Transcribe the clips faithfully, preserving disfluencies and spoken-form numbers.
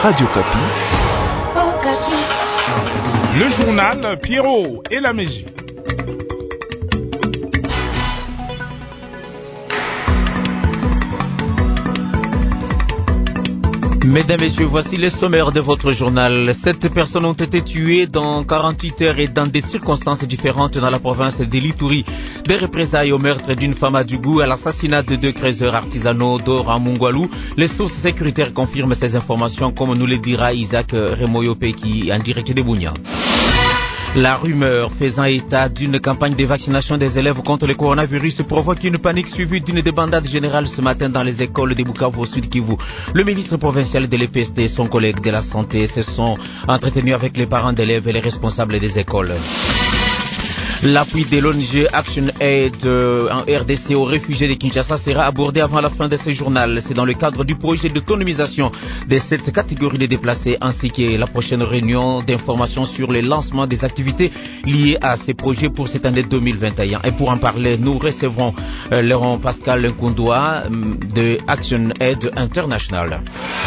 Radio Kapi. Le journal Pierrot et la Mégie. Mesdames, Messieurs, voici les sommaires de votre journal. Sept personnes ont été tuées dans quarante-huit heures et dans des circonstances différentes dans la province de l'Ituri. Des représailles au meurtre d'une femme à Djougou, à l'assassinat de deux creuseurs artisanaux d'or à Mungwalu. Les sources sécuritaires confirment ces informations, comme nous le dira Isaac Remoyope, qui est en direct de Bunia. La rumeur faisant état d'une campagne de vaccination des élèves contre le coronavirus provoque une panique suivie d'une débandade générale ce matin dans les écoles de Bukavu au Sud Kivu. Le ministre provincial de l'E P S T et son collègue de la santé se sont entretenus avec les parents d'élèves et les responsables des écoles. L'appui de l'O N G Action Aid en R D C aux réfugiés de Kinshasa sera abordé avant la fin de ce journal. C'est dans le cadre du projet d'autonomisation de cette catégorie de déplacés ainsi que la prochaine réunion d'information sur le lancement des activités liées à ces projets pour cette année deux mille vingt et un. Et pour en parler, nous recevrons Laurent Pascal Nkundoua de Action Aid International.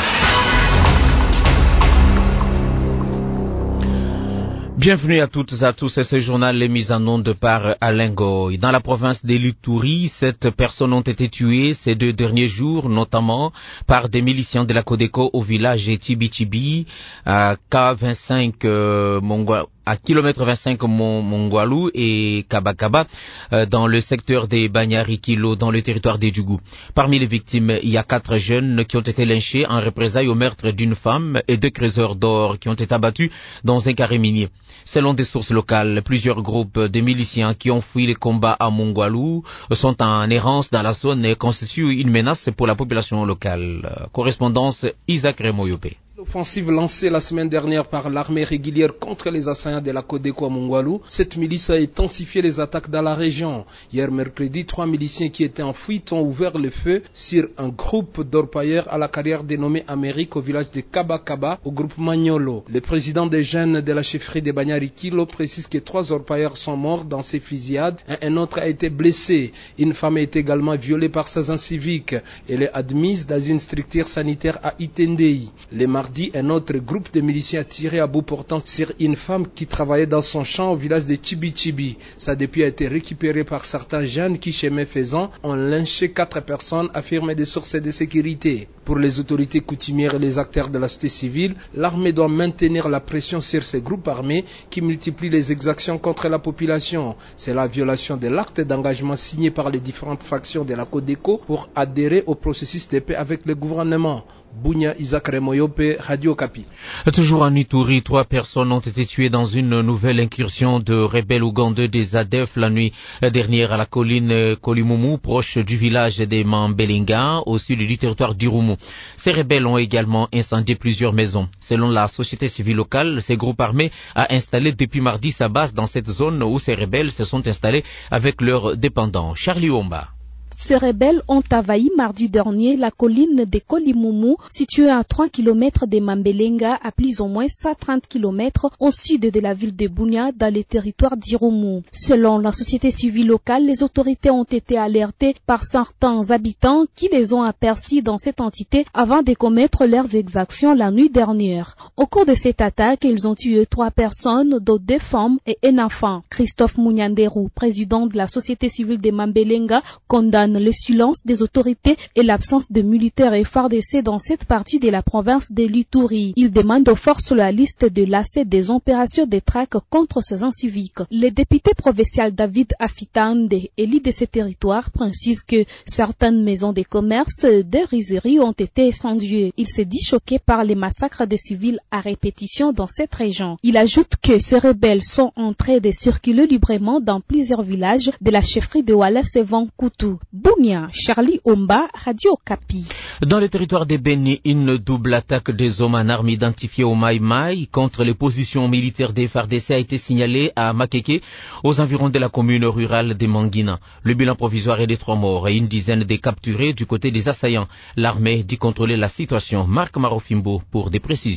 Bienvenue à toutes et à tous. Ce journal est mis en onde par Alain Goy. Dans la province de l'Ituri, sept personnes ont été tuées ces deux derniers jours, notamment par des miliciens de la Codeco au village Tibi-Tibi, à K vingt-cinq euh, Mongwa. à kilomètre vingt-cinq Mongwalu et Kabakaba euh, dans le secteur des Banyari-Kilo dans le territoire des Djougou. Parmi les victimes, il y a quatre jeunes qui ont été lynchés en représailles au meurtre d'une femme et deux creuseurs d'or qui ont été abattus dans un carré minier. Selon des sources locales, plusieurs groupes de miliciens qui ont fui les combats à Mongwalu sont en errance dans la zone et constituent une menace pour la population locale. Correspondance Isaac Remoyope. L'offensive lancée la semaine dernière par l'armée régulière contre les assaillants de la Codeco à Mongwalu, cette milice a intensifié les attaques dans la région. Hier mercredi, trois miliciens qui étaient en fuite ont ouvert le feu sur un groupe d'orpailleurs à la carrière dénommée Amérique au village de Kabakaba, au groupe Magnolo. Le président des jeunes de la chefferie de Banyari-Kilo précise que trois orpailleurs sont morts dans ces fusillades et un autre a été blessé. Une femme est également violée par ses civiques. Elle est admise dans une structure sanitaire à Itendei. Les Mardi, un autre groupe de miliciens a tiré à bout portant sur une femme qui travaillait dans son champ au village de Chibi-Chibi. Sa dépouille a été récupérée par certains jeunes qui, chemin faisant, ont lynché quatre personnes, affirment des sources de sécurité. Pour les autorités coutumières et les acteurs de la société civile, l'armée doit maintenir la pression sur ces groupes armés qui multiplient les exactions contre la population. C'est la violation de l'acte d'engagement signé par les différentes factions de la Codeco pour adhérer au processus de paix avec le gouvernement. Bunia Isaac Remoyope, Radio Kapi. Toujours en Ituri, trois personnes ont été tuées dans une nouvelle incursion de rebelles ougandais des A D F la nuit dernière à la colline Kolimumu, proche du village des Mambelinga, au sud du territoire d'Irumu. Ces rebelles ont également incendié plusieurs maisons. Selon la société civile locale, ces groupes armés a installé depuis mardi sa base dans cette zone où ces rebelles se sont installés avec leurs dépendants. Charlie Omba. Ces rebelles ont envahi mardi dernier la colline de Kolimumu, située à trois kilomètres de Mambelenga, à plus ou moins cent trente kilomètres au sud de la ville de Bunia, dans le territoire d'Irumu. Selon la société civile locale, les autorités ont été alertées par certains habitants qui les ont aperçus dans cette entité avant de commettre leurs exactions la nuit dernière. Au cours de cette attaque, ils ont tué trois personnes, dont deux femmes et un enfant. Christophe Mounyanderou, président de la société civile de Mambelenga, condamne le silence des autorités et l'absence de militaires et F A R D C dans cette partie de la province de l'Ituri. Il demande aux forces la liste de lacets des opérations de traque contre ces inciviques. Le député provincial David Afitande, élu de ce territoire, précise que certaines maisons de commerce de rizeries ont été incendiées. Il s'est dit choqué par les massacres des civils à répétition dans cette région. Il ajoute que ces rebelles sont en train de circuler librement dans plusieurs villages de la chefferie de Wallace et Vankoutou. Bunia, Charlie Omba, Radio Kapi. Dans le territoire de Beni, une double attaque des hommes en armes identifiés au Maï Maï contre les positions militaires des F A R D C a été signalée à Makeke, aux environs de la commune rurale de Mangina. Le bilan provisoire est de trois morts et une dizaine de capturés du côté des assaillants. L'armée dit contrôler la situation. Marc Marofimbo pour des précisions.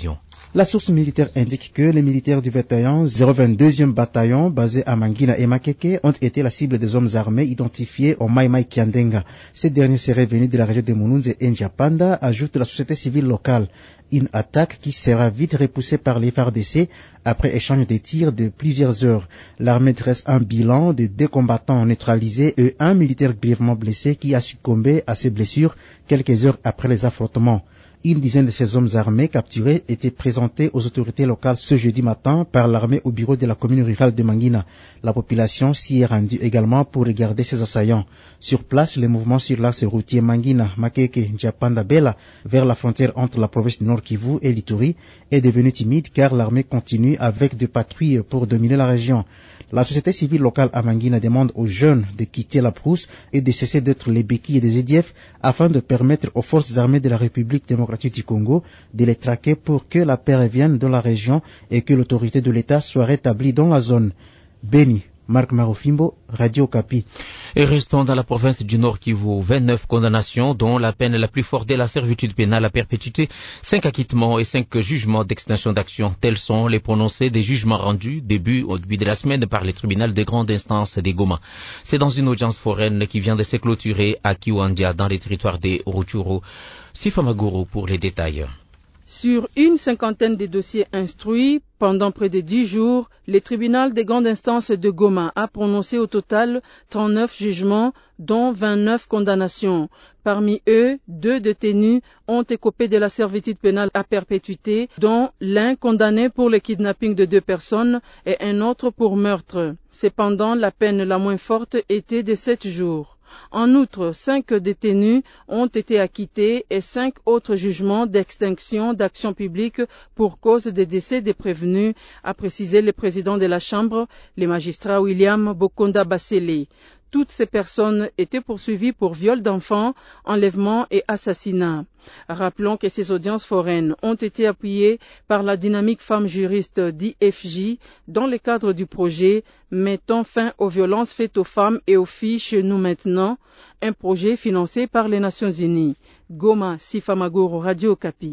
La source militaire indique que les militaires du vingt et un zéro vingt-deuxième bataillon basé à Mangina et Makeke ont été la cible des hommes armés identifiés au Mai Mai Kiandenga. Ces derniers seraient venus de la région de Mununze et Njiapanda, ajoute la société civile locale. Une attaque qui sera vite repoussée par les F A R D C après échange de tirs de plusieurs heures. L'armée dresse un bilan de deux combattants neutralisés et un militaire grièvement blessé qui a succombé à ses blessures quelques heures après les affrontements. Une dizaine de ces hommes armés capturés étaient présentés aux autorités locales ce jeudi matin par l'armée au bureau de la commune rurale de Mangina. La population s'y est rendue également pour regarder ces assaillants. Sur place, le mouvement sur l'axe routier Mangina, Makeke, Njiapanda, Bela, vers la frontière entre la province du Nord Kivu et l'Ituri, est devenu timide car l'armée continue avec des patrouilles pour dominer la région. La société civile locale à Mangina demande aux jeunes de quitter la brousse et de cesser d'être les béquilles des E D F afin de permettre aux forces armées de la République démocratique du Congo de les traquer pour que la paix revienne dans la région et que l'autorité de l'État soit rétablie dans la zone. Béni. Marc Marofimbo, Radio Okapi. Et restons dans la province du Nord Kivu. vingt-neuf condamnations, dont la peine la plus forte est la servitude pénale à perpétuité, cinq acquittements et cinq jugements d'extinction d'action. Tels sont les prononcés des jugements rendus début au début de la semaine par les tribunaux de grande instance des Goma. C'est dans une audience foraine qui vient de se clôturer à Kiwandia, dans les territoires des Rutshuru. Sifa Maguru pour les détails. Sur une cinquantaine de dossiers instruits, pendant près de dix jours, le tribunal des grandes instances de Goma a prononcé au total trente-neuf jugements, dont vingt-neuf condamnations. Parmi eux, deux détenus ont écopé de la servitude pénale à perpétuité, dont l'un condamné pour le kidnapping de deux personnes et un autre pour meurtre. Cependant, la peine la moins forte était de sept jours. En outre, cinq détenus ont été acquittés et cinq autres jugements d'extinction d'action publique pour cause des décès des prévenus, a précisé le président de la Chambre, le magistrat William Bokonda Basele. Toutes ces personnes étaient poursuivies pour viol d'enfants, enlèvement et assassinat. Rappelons que ces audiences foraines ont été appuyées par la dynamique femme juriste d'I F J dans le cadre du projet « Mettons fin aux violences faites aux femmes et aux filles chez nous maintenant », un projet financé par les Nations Unies. Goma, Sifa Maguru, Radio Okapi.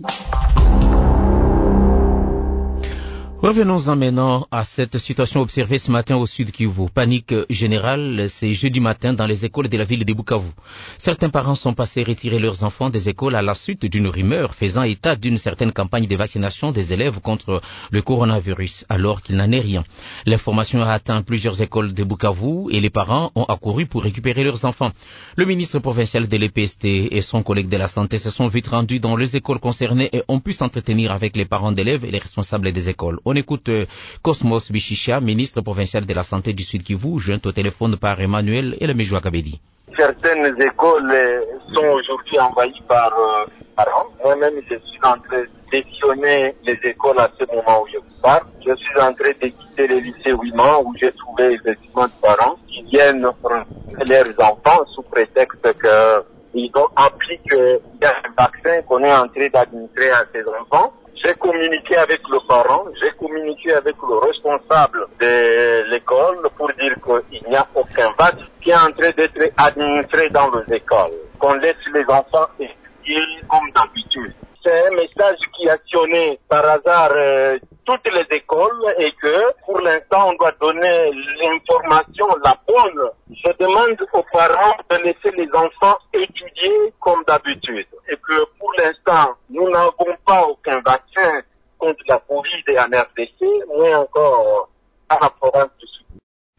Revenons-en maintenant à cette situation observée ce matin au sud Kivu. Panique générale, c'est jeudi matin dans les écoles de la ville de Bukavu. Certains parents sont passés retirer leurs enfants des écoles à la suite d'une rumeur faisant état d'une certaine campagne de vaccination des élèves contre le coronavirus, alors qu'il n'en est rien. L'information a atteint plusieurs écoles de Bukavu et les parents ont accouru pour récupérer leurs enfants. Le ministre provincial de l'E P S T et son collègue de la santé se sont vite rendus dans les écoles concernées et ont pu s'entretenir avec les parents d'élèves et les responsables des écoles. On écoute euh, Cosmos Bichicha, ministre provincial de la Santé du Sud Kivu, joint au téléphone par Emmanuel et le Mejoua Kabedi. Certaines écoles sont aujourd'hui envahies par euh, parents. Moi-même, je suis en train d'éditionner les écoles à ce moment où je vous parle. Je suis en train de quitter le lycée Ouiman où j'ai trouvé effectivement des parents qui viennent prendre leurs enfants sous prétexte qu'ils ont appris qu'il y a un vaccin qu'on est en train d'administrer à ces enfants. J'ai communiqué avec le parent, j'ai communiqué avec le responsable de l'école pour dire qu'il n'y a aucun vaccin qui est en train d'être administré dans les écoles, qu'on laisse les enfants étudier comme d'habitude. C'est un message qui a sonné par hasard euh, toutes les écoles et que pour l'instant on doit donner l'information la bonne. Je demande aux parents de laisser les enfants étudier comme d'habitude et que pour l'instant nous n'avons pas aucun vaccin contre la Covid en R D C, mais encore à la province du Sud.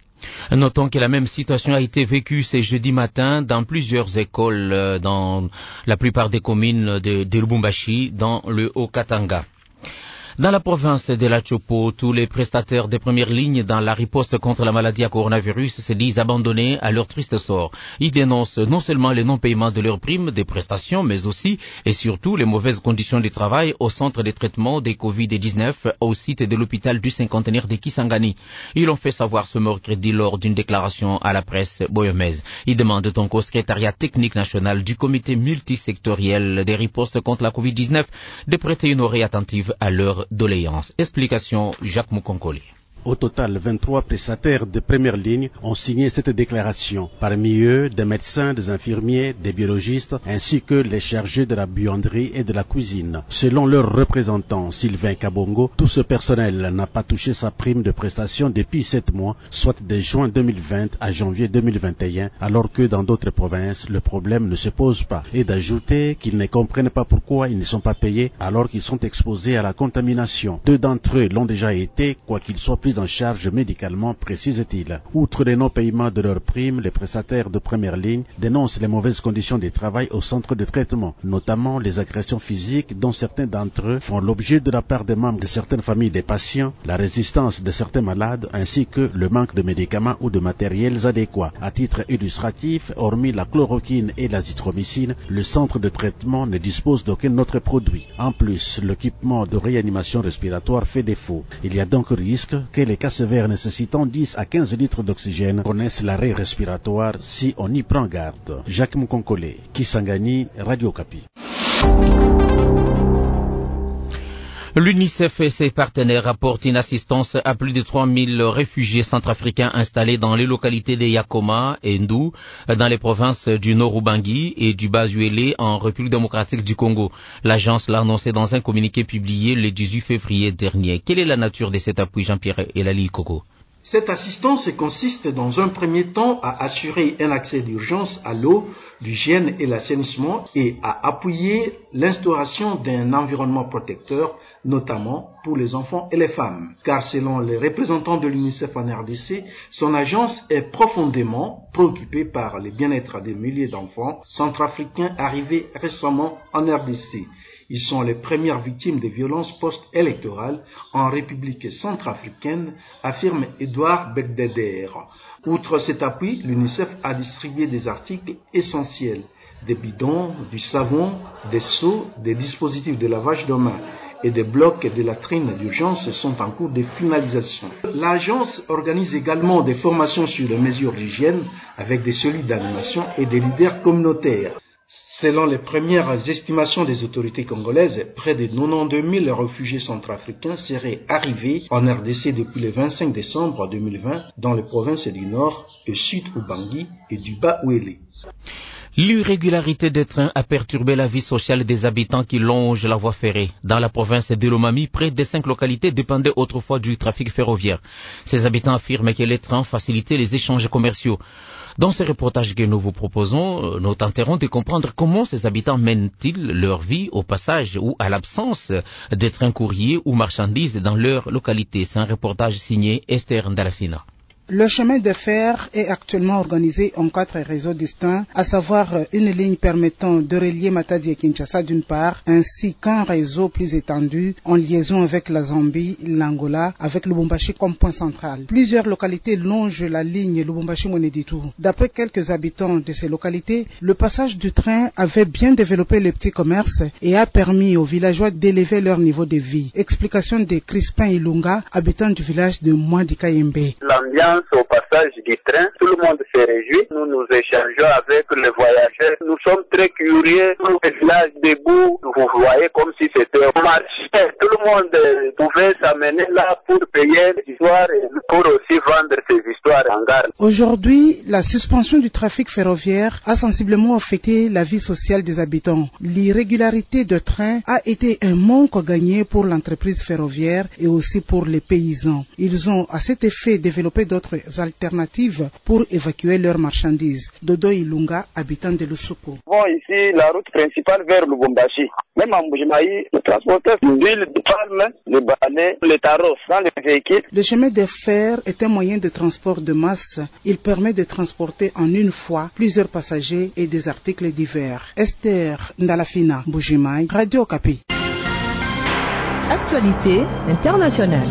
Notons que la même situation a été vécue ce jeudi matin dans plusieurs écoles dans la plupart des communes de, de Lubumbashi, dans le Haut-Katanga. Dans la province de la Chopo, tous les prestataires de première ligne dans la riposte contre la maladie à coronavirus se disent abandonnés à leur triste sort. Ils dénoncent non seulement le non-paiement de leurs primes, des prestations, mais aussi et surtout les mauvaises conditions de travail au centre de traitement des covid dix-neuf au site de l'hôpital du cinquantenaire de Kisangani. Ils l'ont fait savoir ce mercredi lors d'une déclaration à la presse boyomèse. Ils demandent donc au secrétariat technique national du comité multisectoriel des ripostes contre la covid dix-neuf de prêter une oreille attentive à leur doléance. Explication Jacques Moukonkoli. Au total, vingt-trois prestataires de première ligne ont signé cette déclaration. Parmi eux, des médecins, des infirmiers, des biologistes, ainsi que les chargés de la buanderie et de la cuisine. Selon leur représentant, Sylvain Kabongo, tout ce personnel n'a pas touché sa prime de prestation depuis sept mois, soit de juin deux mille vingt à janvier deux mille vingt et un, alors que dans d'autres provinces, le problème ne se pose pas. Et d'ajouter qu'ils ne comprennent pas pourquoi ils ne sont pas payés alors qu'ils sont exposés à la contamination. Deux d'entre eux l'ont déjà été, quoi qu'ils soient pris en charge médicalement, précise-t-il. Outre les non-paiements de leurs primes, les prestataires de première ligne dénoncent les mauvaises conditions de travail au centre de traitement, notamment les agressions physiques dont certains d'entre eux font l'objet de la part des membres de certaines familles des patients, la résistance de certains malades, ainsi que le manque de médicaments ou de matériels adéquats. À titre illustratif, hormis la chloroquine et l'azithromycine, le centre de traitement ne dispose d'aucun autre produit. En plus, l'équipement de réanimation respiratoire fait défaut. Il y a donc risque que les cas sévères nécessitant dix à quinze litres d'oxygène connaissent l'arrêt respiratoire si on y prend garde. Jacques Mkonkole, Kisangani, Radio Okapi. L'UNICEF et ses partenaires apportent une assistance à plus de trois mille réfugiés centrafricains installés dans les localités de Yakoma et Ndou, dans les provinces du Nord-Ubangi et du Bas-Uélé en République démocratique du Congo. L'agence l'a annoncé dans un communiqué publié le dix-huit février dernier. Quelle est la nature de cet appui, Jean-Pierre Elali Koko? Cette assistance consiste dans un premier temps à assurer un accès d'urgence à l'eau, l'hygiène et l'assainissement et à appuyer l'instauration d'un environnement protecteur, notamment pour les enfants et les femmes. Car selon les représentants de l'UNICEF en R D C, son agence est profondément préoccupée par le bien-être des milliers d'enfants centrafricains arrivés récemment en R D C. Ils sont les premières victimes des violences post-électorales en République centrafricaine, affirme Edouard Begdeder. Outre cet appui, l'UNICEF a distribué des articles essentiels, des bidons, du savon, des seaux, des dispositifs de lavage de mains et des blocs de latrines d'urgence sont en cours de finalisation. L'agence organise également des formations sur les mesures d'hygiène avec des cellules d'animation et des leaders communautaires. Selon les premières estimations des autorités congolaises, près de quatre-vingt-douze mille réfugiés centrafricains seraient arrivés en R D C depuis le vingt-cinq décembre deux mille vingt dans les provinces du Nord et Sud Ubangi et du Bas-Uélé. L'irrégularité des trains a perturbé la vie sociale des habitants qui longent la voie ferrée. Dans la province de Lomami, près de cinq localités dépendaient autrefois du trafic ferroviaire. Ces habitants affirment que les trains facilitaient les échanges commerciaux. Dans ce reportage que nous vous proposons, nous tenterons de comprendre comment ces habitants mènent-ils leur vie au passage ou à l'absence des trains courriers ou marchandises dans leur localité. C'est un reportage signé Esther Ndalafina. Le chemin de fer est actuellement organisé en quatre réseaux distincts, à savoir une ligne permettant de relier Matadi et Kinshasa d'une part, ainsi qu'un réseau plus étendu en liaison avec la Zambie, l'Angola, avec Lubumbashi comme point central. Plusieurs localités longent la ligne Lubumbashi-Moneditu. D'après quelques habitants de ces localités, le passage du train avait bien développé les petits commerces et a permis aux villageois d'élever leur niveau de vie. Explication de Crispin Ilunga, habitant du village de Mouadikayembe. L'ambiance au passage du train, tout le monde se réjouit. Nous nous échangeons avec les voyageurs. Nous sommes très curieux. Le village debout, vous voyez comme si c'était un marché. Tout le monde pouvait s'amener là pour payer les histoires et pour aussi vendre ses histoires en gare. Aujourd'hui, la suspension du trafic ferroviaire a sensiblement affecté la vie sociale des habitants. L'irrégularité de train a été un manque gagné pour l'entreprise ferroviaire et aussi pour les paysans. Ils ont à cet effet développé d'autres alternatives pour évacuer leurs marchandises. Dodo Ilunga, habitant de Lusoko. Bon, ici, la route principale vers Lubumbashi. Même en Boujimaï, le transporteur d'huile, de palme, le balai, le tarot, dans les véhicules. Le chemin de fer est un moyen de transport de masse. Il permet de transporter en une fois plusieurs passagers et des articles divers. Esther Ndalafina, Boujimaï, Radio Okapi. Actualité internationale.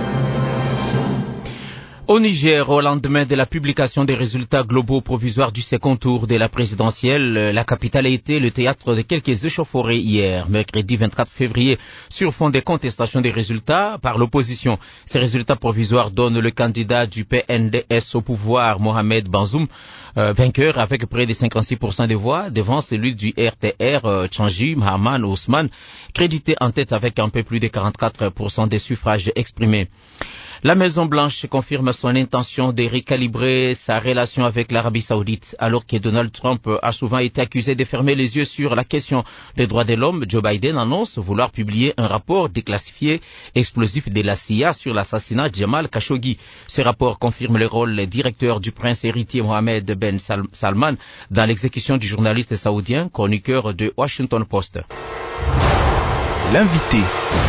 Au Niger, au lendemain de la publication des résultats globaux provisoires du second tour de la présidentielle, la capitale a été le théâtre de quelques échauffourées hier, mercredi vingt-quatre février, sur fond des contestations des résultats par l'opposition. Ces résultats provisoires donnent le candidat du P N D S au pouvoir, Mohamed Bazoum, euh, vainqueur avec près de cinquante-six pour cent des voix, devant celui du R T R, euh, Tchangi Mahaman Ousmane, crédité en tête avec un peu plus de quarante-quatre pour cent des suffrages exprimés. La Maison-Blanche confirme son intention de récalibrer sa relation avec l'Arabie Saoudite, alors que Donald Trump a souvent été accusé de fermer les yeux sur la question des droits de l'homme. Joe Biden annonce vouloir publier un rapport déclassifié explosif de la C I A sur l'assassinat de Jamal Khashoggi. Ce rapport confirme le rôle directeur du prince héritier Mohammed Ben Salman dans l'exécution du journaliste saoudien, chroniqueur de Washington Post. L'invité.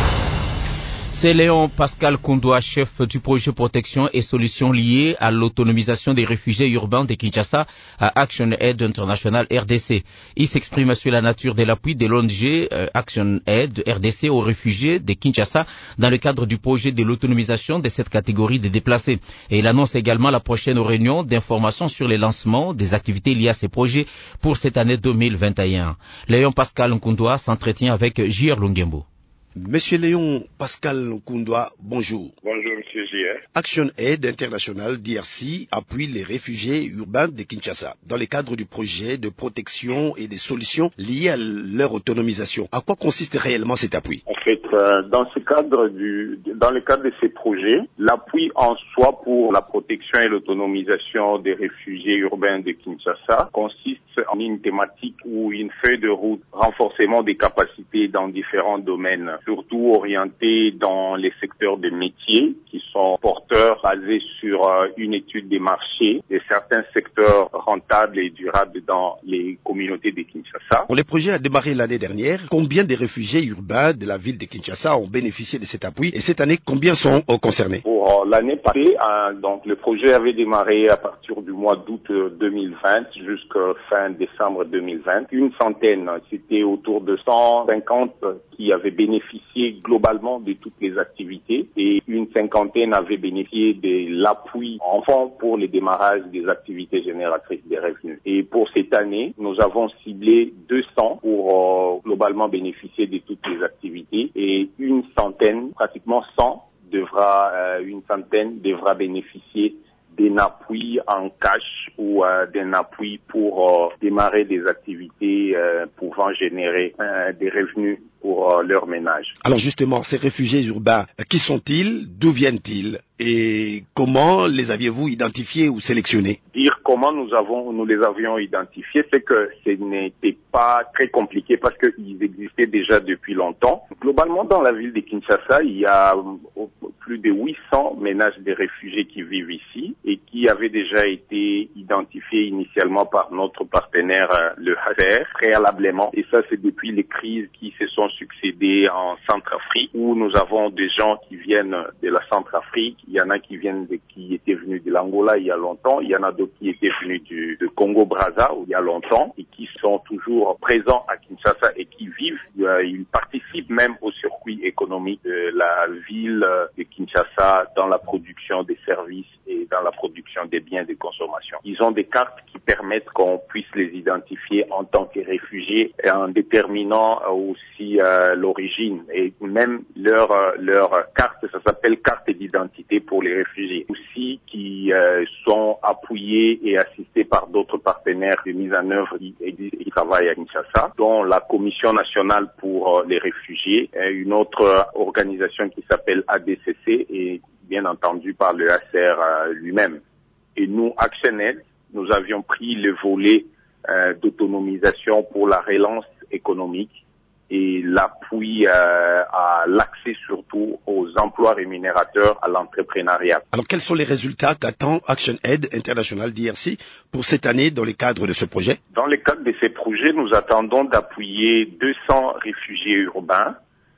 C'est Léon Pascal Koundoua, chef du projet protection et solutions liées à l'autonomisation des réfugiés urbains de Kinshasa à Action Aid International R D C. Il s'exprime sur la nature de l'appui de l'O N G euh, Action Aid R D C aux réfugiés de Kinshasa dans le cadre du projet de l'autonomisation de cette catégorie de déplacés. Et il annonce également la prochaine réunion d'information sur le lancement des activités liées à ces projets pour cette année deux mille vingt et un. Léon Pascal Koundoua s'entretient avec J R Lungembo. Monsieur Léon Pascal Nkoundoua, bonjour. Bonjour, Monsieur J R. Action Aid International D R C appuie les réfugiés urbains de Kinshasa dans le cadre du projet de protection et des solutions liées à leur autonomisation. À quoi consiste réellement cet appui? En fait, euh, dans ce cadre du, dans le cadre de ces projets, l'appui en soi pour la protection et l'autonomisation des réfugiés urbains de Kinshasa consiste en une thématique ou une feuille de route, renforcement des capacités dans différents domaines, surtout orientés dans les secteurs de métiers qui sont porteurs basés sur euh, une étude des marchés de certains secteurs rentables et durables dans les communautés de Kinshasa. Le projet a démarré l'année dernière. Combien de réfugiés urbains de la ville de Kinshasa ont bénéficié de cet appui et cette année, combien sont euh, concernés? Pour euh, l'année passée, euh, donc le projet avait démarré à partir du mois d'août deux mille vingt jusqu'à fin décembre deux mille vingt. Une centaine, c'était autour de cent cinquante qui avaient bénéficié globalement de toutes les activités et une cinquantaine avaient bénéficié de l'appui en fonds pour le démarrage des activités génératrices des revenus. Et pour cette année, nous avons ciblé deux cents pour euh, globalement bénéficier de toutes les activités et une centaine, pratiquement cent, devra, euh, une centaine devra bénéficier d'un appui en cash ou euh, d'un appui pour euh, démarrer des activités euh, pouvant générer euh, des revenus pour euh, leur ménage. Alors justement, ces réfugiés urbains, qui sont-ils? D'où viennent-ils? Et comment les aviez-vous identifiés ou sélectionnés? Dire comment nous avons, nous les avions identifiés, c'est que ce n'était pas très compliqué parce qu'ils existaient déjà depuis longtemps. Globalement, dans la ville de Kinshasa, il y a plus de huit cents ménages de réfugiés qui vivent ici et qui avaient déjà été identifiés initialement par notre partenaire, le H C R, préalablement. Et ça, c'est depuis les crises qui se sont succédées en Centrafrique, où nous avons des gens qui viennent de la Centrafrique. Il y en a qui viennent de, qui étaient venus de l'Angola il y a longtemps. Il y en a d'autres qui étaient venus du, de Congo-Brazza il y a longtemps et qui sont toujours présents à Kinshasa et qui vivent. Euh, ils participent même au circuit économique de la ville de Kinshasa dans la production des services et dans la production des biens de consommation. Ils ont des cartes qui permettent qu'on puisse les identifier en tant que réfugiés et en déterminant aussi euh, l'origine et même leur euh, leur carte, ça s'appelle carte d'identité pour les réfugiés, aussi qui euh, sont appuyés et assistés par d'autres partenaires de mise en œuvre qui, qui travaillent à Kinshasa, dont la Commission nationale pour euh, les réfugiés, une autre euh, organisation qui s'appelle A D C C et bien entendu par le H C R euh, lui-même. Et nous, Action Aid, nous avions pris le volet euh, d'autonomisation pour la relance économique et l'appui euh, à l'accès surtout aux emplois rémunérateurs à l'entrepreneuriat. Alors quels sont les résultats qu'attend Action Aid International D R C pour cette année dans le cadre de ce projet? Dans le cadre de ces projets, nous attendons d'appuyer deux cents réfugiés urbains.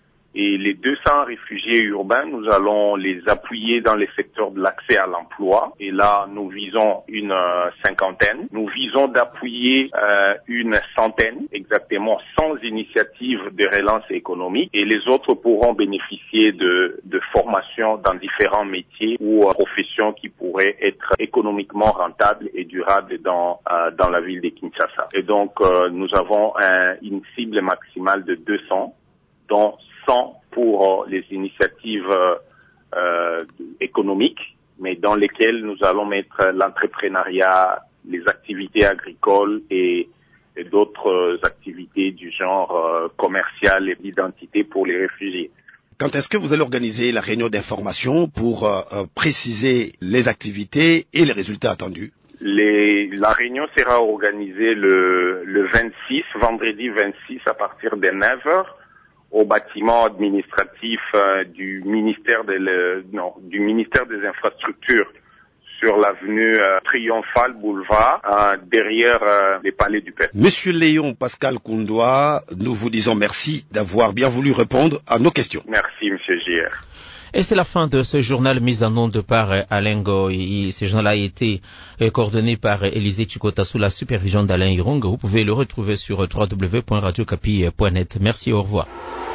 Et les deux cents réfugiés urbains, nous allons les appuyer dans les secteurs de l'accès à l'emploi. Et là, nous visons une euh, cinquantaine. Nous visons d'appuyer euh, une centaine, exactement cent initiatives de relance économique. Et les autres pourront bénéficier de, de formations dans différents métiers ou euh, professions qui pourraient être économiquement rentables et durables dans, euh, dans la ville de Kinshasa. Et donc, euh, nous avons un, une cible maximale de deux cents, dont cent pour les initiatives euh, économiques, mais dans lesquelles nous allons mettre l'entrepreneuriat, les activités agricoles et, et d'autres activités du genre euh, commercial et d'identité pour les réfugiés. Quand est-ce que vous allez organiser la réunion d'information pour euh, euh, préciser les activités et les résultats attendus? Les, la réunion sera organisée le, le vingt-six, vendredi vingt-six à partir des neuf heures au bâtiment administratif euh, du ministère de le, non, du ministère des Infrastructures sur l'avenue euh, Triomphal Boulevard, euh, derrière euh, les palais du Père. Monsieur Léon Pascal Koundoua, nous vous disons merci d'avoir bien voulu répondre à nos questions. Merci, Monsieur J R. Et c'est la fin de ce journal mis en onde par Alain Goy. Ce journal a été coordonné par Élisée Chikota sous la supervision d'Alain Hirong. Vous pouvez le retrouver sur w w w point radio kapi point net. Merci, au revoir.